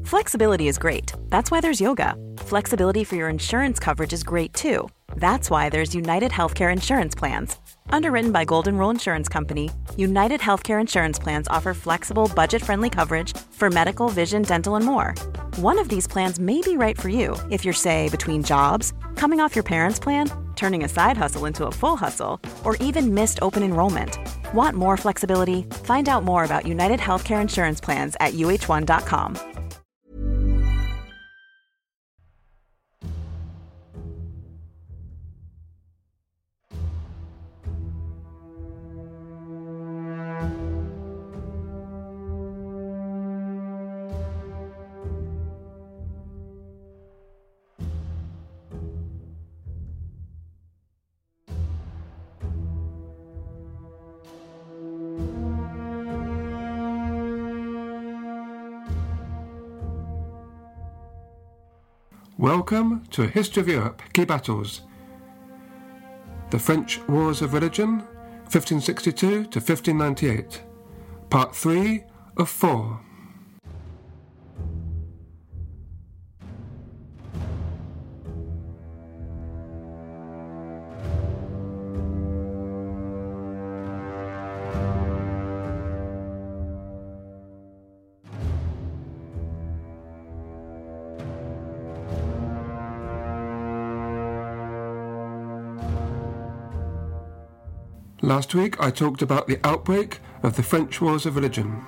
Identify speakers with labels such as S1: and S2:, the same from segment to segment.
S1: Flexibility is great. That's why there's yoga. Flexibility for your insurance coverage is great too. That's why there's United Healthcare Insurance Plans. Underwritten by Golden Rule Insurance Company, United Healthcare Insurance Plans offer flexible, budget-friendly coverage for medical, vision, dental, and more. One of these plans may be right for you if you're, say, between jobs, coming off your parents' plan, turning a side hustle into a full hustle, or even missed open enrollment. Want more flexibility? Find out more about United Healthcare Insurance Plans at uh1.com.
S2: Welcome to A History of Europe, Key Battles. The French Wars of Religion, 1562 to 1598. Part 3 of 4. Last week I talked about the outbreak of the French Wars of Religion.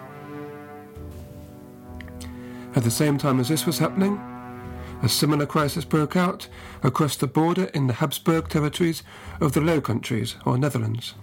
S2: At the same time as this was happening, a similar crisis broke out across the border in the Habsburg territories of the Low Countries, or Netherlands.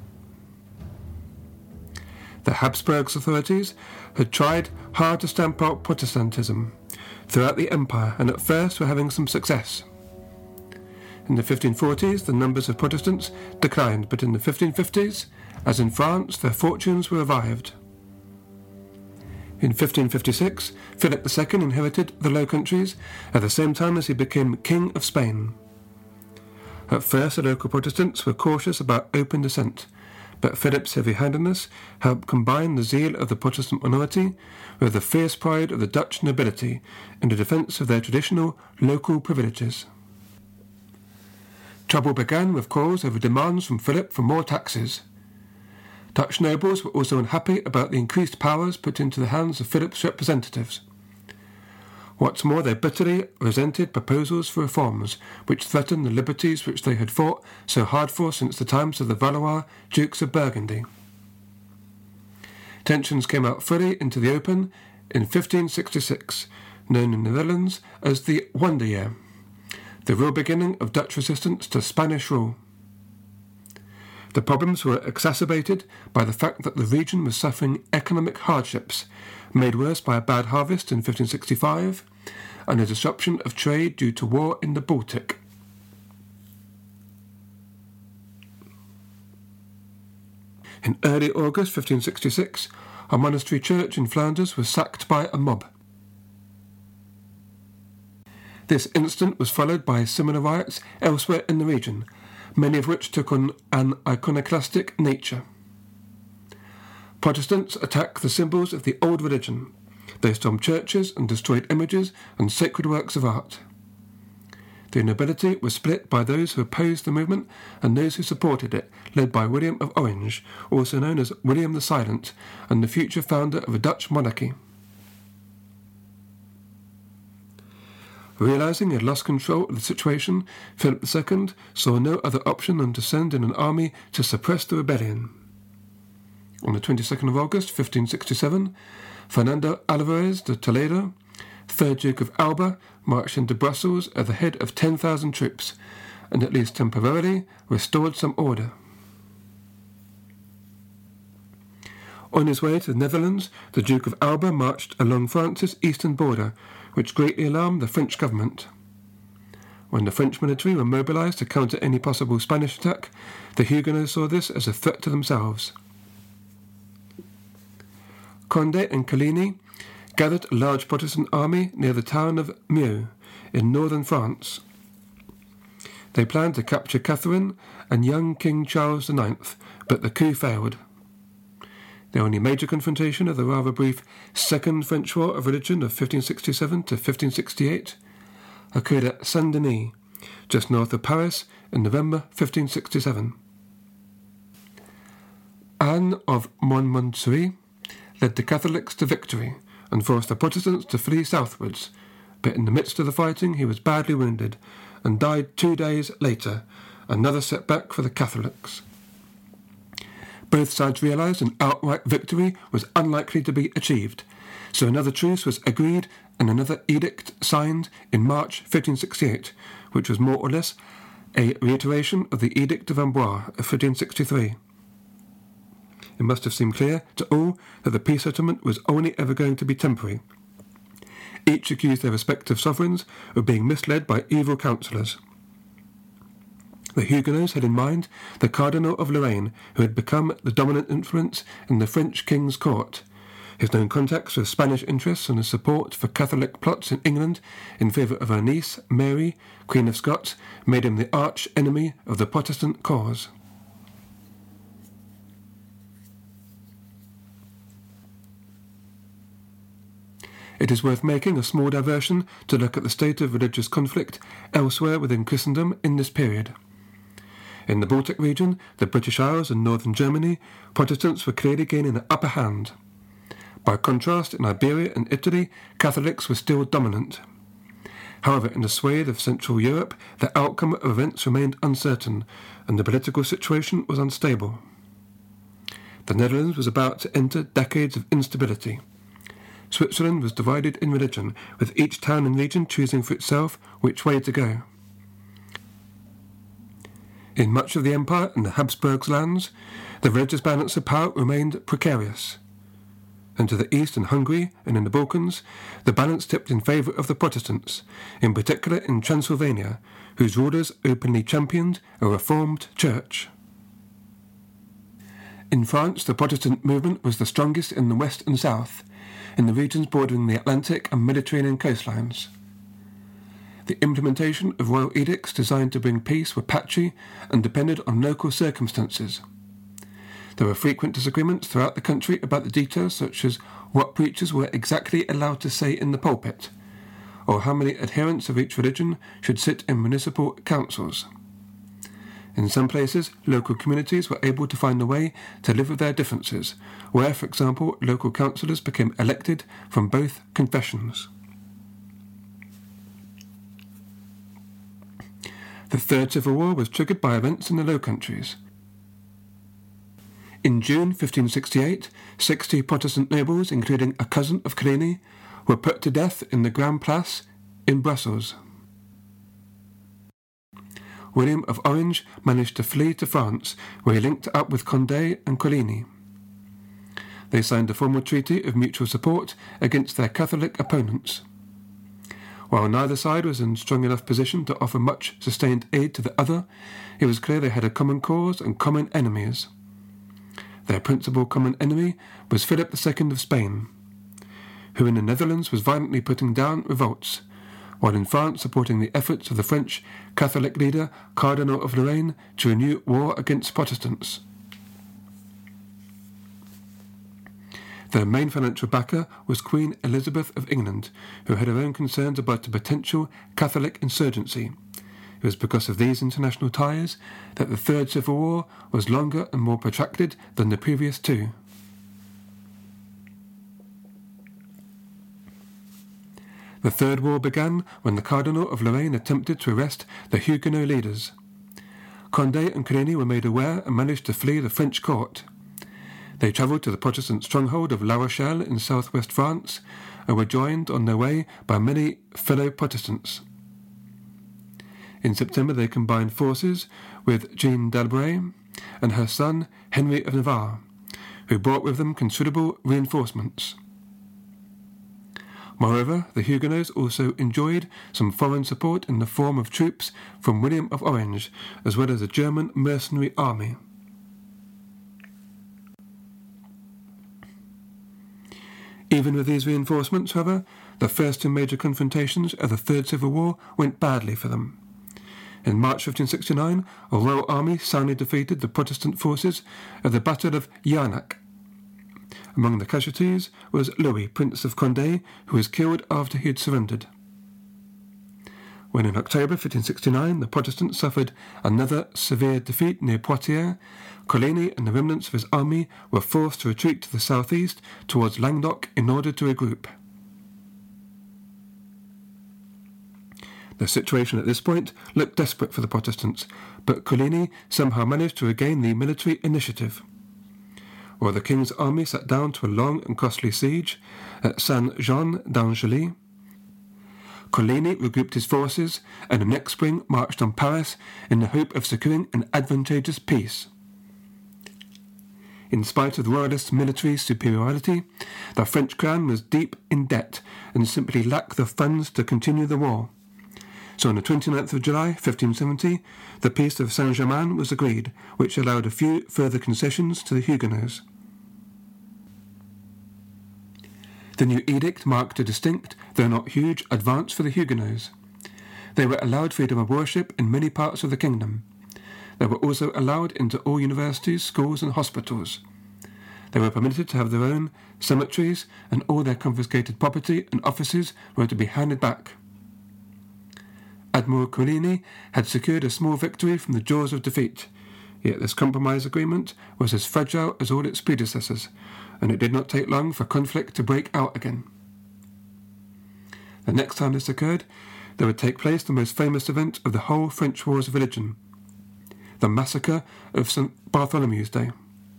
S2: The Habsburg authorities had tried hard to stamp out Protestantism throughout the empire, and at first were having some success. In the 1540s, the numbers of Protestants declined, but in the 1550s, as in France, their fortunes were revived. In 1556, Philip II inherited the Low Countries at the same time as he became King of Spain. At first, the local Protestants were cautious about open dissent, but Philip's heavy-handedness helped combine the zeal of the Protestant minority with the fierce pride of the Dutch nobility in the defence of their traditional local privileges. Trouble began with quarrels over demands from Philip for more taxes. Dutch nobles were also unhappy about the increased powers put into the hands of Philip's representatives. What's more, they bitterly resented proposals for reforms which threatened the liberties which they had fought so hard for since the times of the Valois Dukes of Burgundy. Tensions came out fully into the open in 1566, known in the Netherlands as the Wonder Year, the real beginning of Dutch resistance to Spanish rule. The problems were exacerbated by the fact that the region was suffering economic hardships, made worse by a bad harvest in 1565, and a disruption of trade due to war in the Baltic. In early August 1566, a monastery church in Flanders was sacked by a mob. This incident was followed by similar riots elsewhere in the region, many of which took on an iconoclastic nature. Protestants attacked the symbols of the old religion. They stormed churches and destroyed images and sacred works of art. The nobility was split by those who opposed the movement and those who supported it, led by William of Orange, also known as William the Silent, and the future founder of a Dutch monarchy. Realizing he had lost control of the situation, Philip II saw no other option than to send in an army to suppress the rebellion. On the 22nd of August 1567, Fernando Alvarez de Toledo, 3rd Duke of Alba, marched into Brussels at the head of 10,000 troops, and at least temporarily restored some order. On his way to the Netherlands, the Duke of Alba marched along France's eastern border, which greatly alarmed the French government. When the French military were mobilized to counter any possible Spanish attack, the Huguenots saw this as a threat to themselves. Condé and Coligny gathered a large Protestant army near the town of Meaux in northern France. They planned to capture Catherine and young King Charles IX, but the coup failed. The only major confrontation of the rather brief Second French War of Religion of 1567 to 1568 occurred at Saint-Denis, just north of Paris, in November 1567. Anne of Montmorency led the Catholics to victory and forced the Protestants to flee southwards, but in the midst of the fighting he was badly wounded and died 2 days later, another setback for the Catholics. Both sides realised an outright victory was unlikely to be achieved, so another truce was agreed and another edict signed in March 1568, which was more or less a reiteration of the Edict of Amboise of 1563. It must have seemed clear to all that the peace settlement was only ever going to be temporary. Each accused their respective sovereigns of being misled by evil counsellors. The Huguenots had in mind the Cardinal of Lorraine, who had become the dominant influence in the French king's court. His known contacts with Spanish interests and his support for Catholic plots in England in favour of her niece, Mary, Queen of Scots, made him the arch enemy of the Protestant cause. It is worth making a small diversion to look at the state of religious conflict elsewhere within Christendom in this period. In the Baltic region, the British Isles and northern Germany, Protestants were clearly gaining the upper hand. By contrast, in Iberia and Italy, Catholics were still dominant. However, in the swathe of Central Europe, the outcome of events remained uncertain, and the political situation was unstable. The Netherlands was about to enter decades of instability. Switzerland was divided in religion, with each town and region choosing for itself which way to go. In much of the empire and the Habsburgs' lands, the religious balance of power remained precarious. And to the east in Hungary and in the Balkans, the balance tipped in favour of the Protestants, in particular in Transylvania, whose rulers openly championed a reformed church. In France, the Protestant movement was the strongest in the west and south, in the regions bordering the Atlantic and Mediterranean coastlines. The implementation of royal edicts designed to bring peace were patchy and depended on local circumstances. There were frequent disagreements throughout the country about the details, such as what preachers were exactly allowed to say in the pulpit, or how many adherents of each religion should sit in municipal councils. In some places, local communities were able to find a way to live with their differences, where, for example, local councillors became elected from both confessions. The Third Civil War was triggered by events in the Low Countries. In June 1568, 60 Protestant nobles, including a cousin of Coligny, were put to death in the Grand Place in Brussels. William of Orange managed to flee to France, where he linked up with Condé and Coligny. They signed a formal treaty of mutual support against their Catholic opponents. While neither side was in strong enough position to offer much sustained aid to the other, it was clear they had a common cause and common enemies. Their principal common enemy was Philip II of Spain, who in the Netherlands was violently putting down revolts, while in France supporting the efforts of the French Catholic leader Cardinal of Lorraine to renew war against Protestants. Their main financial backer was Queen Elizabeth of England, who had her own concerns about the potential Catholic insurgency. It was because of these international ties that the Third Civil War was longer and more protracted than the previous two. The Third War began when the Cardinal of Lorraine attempted to arrest the Huguenot leaders. Condé and Coligny were made aware and managed to flee the French court. They travelled to the Protestant stronghold of La Rochelle in southwest France and were joined on their way by many fellow Protestants. In September they combined forces with Jeanne d'Albret and her son Henry of Navarre, who brought with them considerable reinforcements. Moreover, the Huguenots also enjoyed some foreign support in the form of troops from William of Orange, as well as a German mercenary army. Even with these reinforcements, however, the first two major confrontations of the Third Civil War went badly for them. In March 1569, a royal army soundly defeated the Protestant forces at the Battle of Jarnac. Among the casualties was Louis, Prince of Condé, who was killed after he had surrendered. When in October 1569 the Protestants suffered another severe defeat near Poitiers, Coligny and the remnants of his army were forced to retreat to the southeast towards Languedoc in order to regroup. The situation at this point looked desperate for the Protestants, but Coligny somehow managed to regain the military initiative. While the king's army sat down to a long and costly siege at Saint-Jean-d'Angely, Coligny regrouped his forces and the next spring marched on Paris in the hope of securing an advantageous peace. In spite of the royalist military superiority, the French crown was deep in debt and simply lacked the funds to continue the war. So on the 29th of July 1570, the Peace of Saint-Germain was agreed, which allowed a few further concessions to the Huguenots. The new edict marked a distinct, though not huge, advance for the Huguenots. They were allowed freedom of worship in many parts of the kingdom. They were also allowed into all universities, schools and hospitals. They were permitted to have their own cemeteries, and all their confiscated property and offices were to be handed back. Admiral Coligny had secured a small victory from the jaws of defeat, yet this compromise agreement was as fragile as all its predecessors, and it did not take long for conflict to break out again. The next time this occurred, there would take place the most famous event of the whole French Wars of Religion, the massacre of St. Bartholomew's Day.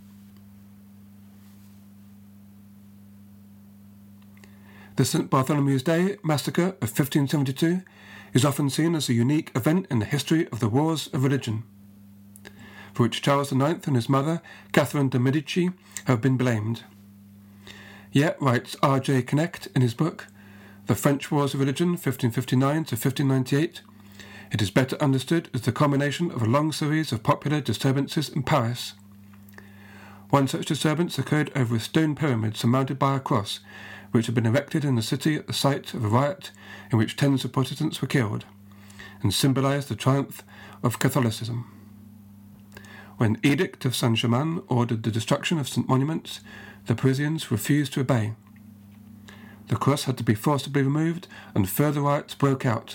S2: The St. Bartholomew's Day massacre of 1572 is often seen as a unique event in the history of the Wars of Religion, for which Charles IX and his mother, Catherine de' Medici, have been blamed. Yet, writes R.J. Knecht in his book, The French Wars of Religion, 1559 to 1598, it is better understood as the culmination of a long series of popular disturbances in Paris. One such disturbance occurred over a stone pyramid surmounted by a cross, which had been erected in the city at the site of a riot in which tens of Protestants were killed, and symbolized the triumph of Catholicism. When the Edict of Saint-Germain ordered the destruction of St. monuments, the Parisians refused to obey. The cross had to be forcibly removed, and further riots broke out.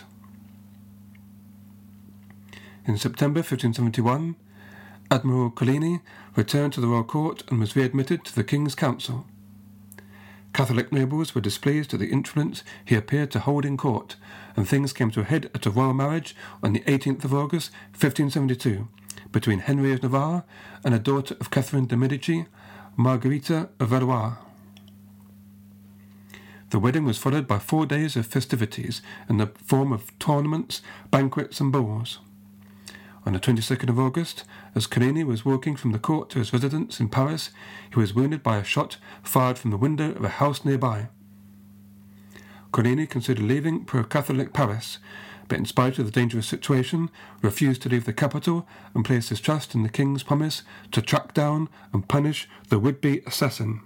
S2: In September 1571, Admiral Coligny returned to the royal court and was readmitted to the King's Council. Catholic nobles were displeased at the influence he appeared to hold in court, and things came to a head at a royal marriage on the 18th of August 1572 between Henry of Navarre and a daughter of Catherine de' Medici, Margherita of Valois. The wedding was followed by 4 days of festivities in the form of tournaments, banquets and balls. On the 22nd of August, as Coligny was walking from the court to his residence in Paris, he was wounded by a shot fired from the window of a house nearby. Coligny considered leaving pro-Catholic Paris, but in spite of the dangerous situation, refused to leave the capital and placed his trust in the king's promise to track down and punish the would-be assassin.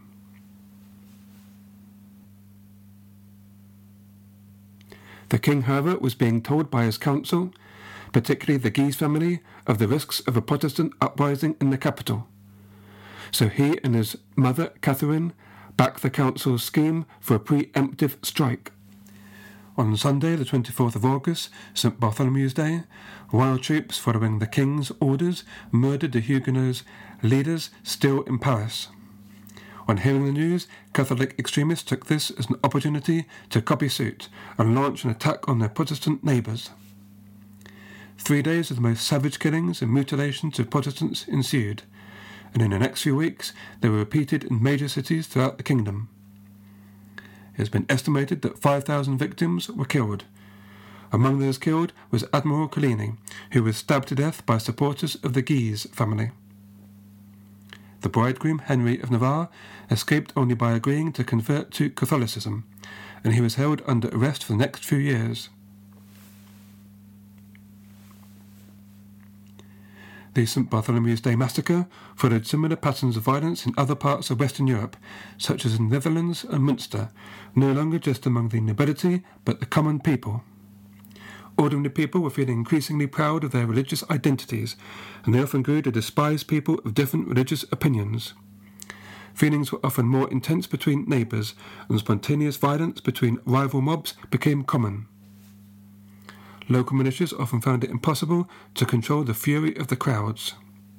S2: The king, however, was being told by his council, particularly the Guise family, of the risks of a Protestant uprising in the capital. So he and his mother, Catherine, backed the council's scheme for a pre-emptive strike. On Sunday, the 24th of August, St. Bartholomew's Day, royal troops, following the king's orders, murdered the Huguenots' leaders still in Paris. On hearing the news, Catholic extremists took this as an opportunity to copy suit and launch an attack on their Protestant neighbours. 3 days of the most savage killings and mutilations of Protestants ensued, and in the next few weeks they were repeated in major cities throughout the kingdom. It has been estimated that 5,000 victims were killed. Among those killed was Admiral Coligny, who was stabbed to death by supporters of the Guise family. The bridegroom, Henry of Navarre, escaped only by agreeing to convert to Catholicism, and he was held under arrest for the next few years. The St. Bartholomew's Day massacre followed similar patterns of violence in other parts of Western Europe, such as in the Netherlands and Munster, no longer just among the nobility, but the common people. Ordinary people were feeling increasingly proud of their religious identities, and they often grew to despise people of different religious opinions. feelings were often more intense between neighbours, and spontaneous violence between rival mobs became common. Local militias often found it impossible to control the fury of the crowds.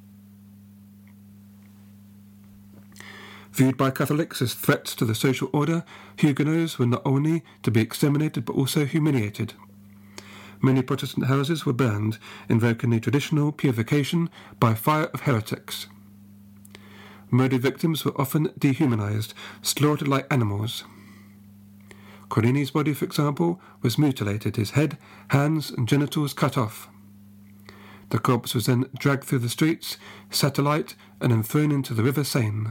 S2: Viewed by Catholics as threats to the social order, Huguenots were not only to be exterminated but also humiliated. Many Protestant houses were burned, invoking the traditional purification by fire of heretics. Murdered victims were often dehumanized, slaughtered like animals. Coligny's body, for example, was mutilated, his head, hands and genitals cut off. The corpse was then dragged through the streets, set alight, and then thrown into the River Seine.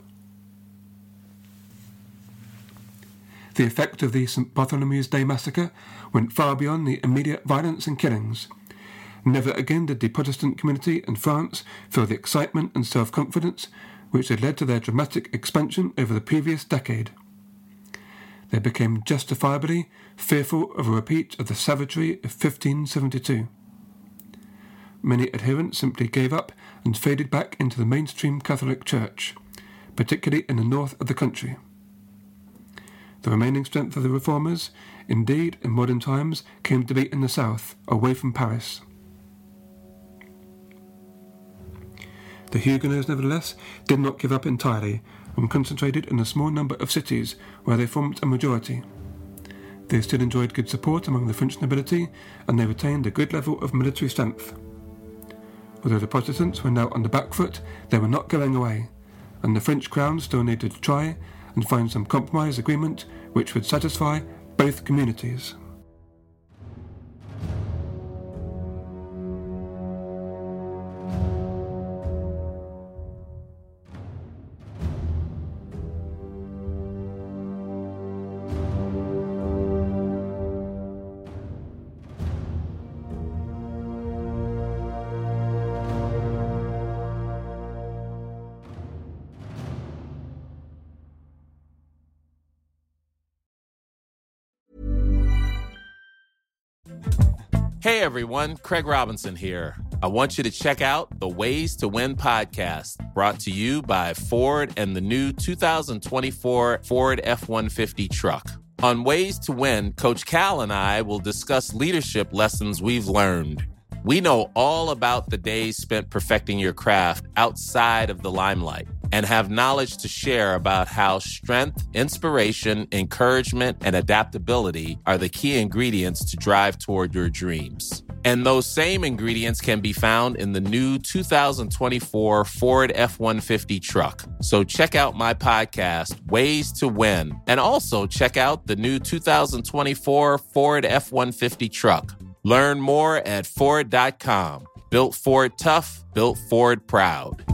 S2: The effect of the St. Bartholomew's Day massacre went far beyond the immediate violence and killings. Never again did the Protestant community in France feel the excitement and self-confidence which had led to their dramatic expansion over the previous decade. They became justifiably fearful of a repeat of the savagery of 1572. Many adherents simply gave up and faded back into the mainstream Catholic Church, particularly in the north of the country. The remaining strength of the reformers, indeed, in modern times, came to be in the south, away from Paris. The Huguenots, nevertheless, did not give up entirely, and concentrated in a small number of cities where they formed a majority. They still enjoyed good support among the French nobility, and they retained a good level of military strength. Although the Protestants were now on the back foot, they were not going away, and the French crown still needed to try and find some compromise agreement which would satisfy both communities.
S3: Hey everyone, Craig Robinson here. I want you to check out the Ways to Win podcast, brought to you by Ford and the new 2024 Ford F-150 truck. On Ways to Win, Coach Cal and I will discuss leadership lessons we've learned. We know all about the days spent perfecting your craft outside of the limelight and have knowledge to share about how strength, inspiration, encouragement, and adaptability are the key ingredients to drive toward your dreams. And those same ingredients can be found in the new 2024 Ford F-150 truck. So check out my podcast, Ways to Win, and also check out the new 2024 Ford F-150 truck. Learn more at Ford.com. Built Ford tough, built Ford proud.